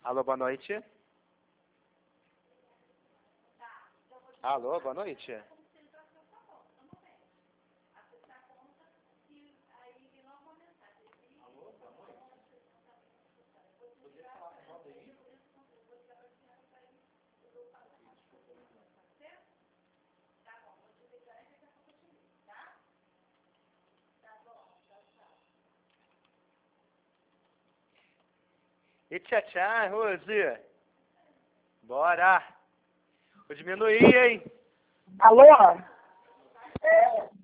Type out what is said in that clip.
Alô, boa noite. Alô, boa noite. E tchá, Rose. Bora. Vou diminuir, hein? Alô? É.